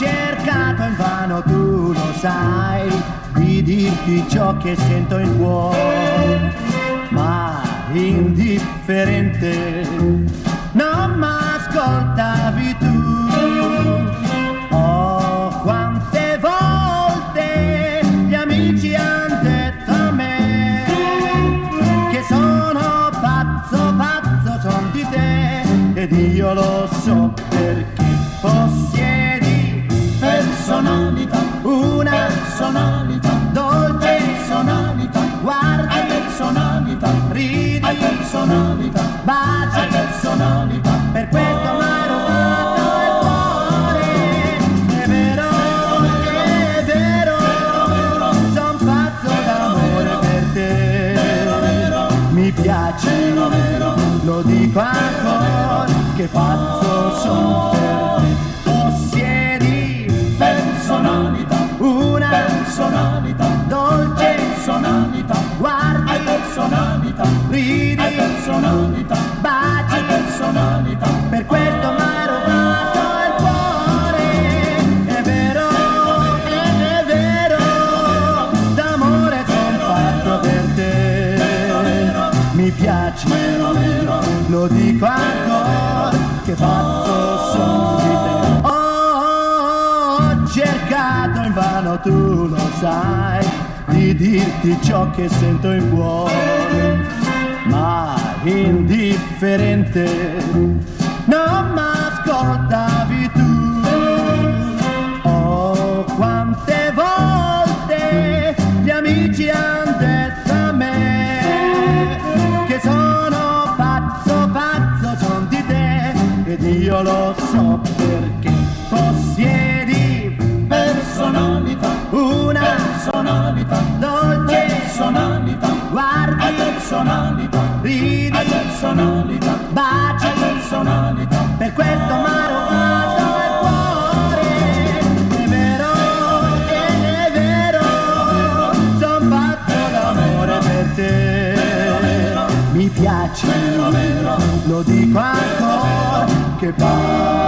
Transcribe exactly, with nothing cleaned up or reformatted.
cercato invano, tu lo sai, di dirti ciò che sento in cuore, ma indifferente non m'ascoltavi tu. Oh, quante volte gli amici han detto a me che sono pazzo, pazzo son di te, ed io lo so perché possiedi personalità, una personalità, dolce personalità, guardi personalità, ridi personalità, baci personalità, per questo m'ha rubato il cuore. È vero, è vero, son pazzo d'amore per te, mi piace, lo dico ancora, che pazzo son per te. Possiedi personalità, una personalità, dolce personalità, guardi personalità, ridi personalità, baci personalità, per questo m'ha rubato il cuore. È vero, è vero, d'amore son fatto per te, mi piaci, lo dico ancora, che pazzo son di te. Ho cercato invano, tu lo sai, di dirti ciò che sento in cuore, ma indifferente non m'ascoltavi tu. Oh, quante volte gli amici han detto a me che sono pazzo, pazzo son di te, ed io lo so perché possiedi personalità, una personalità, dolce personalità, guardi personalità, ridi personalità, baci personalità, per questo m'ha rubato il cuore. È vero, è vero, son pazzo d'amore per te, mi piaci, lo dico ancora, che pazzo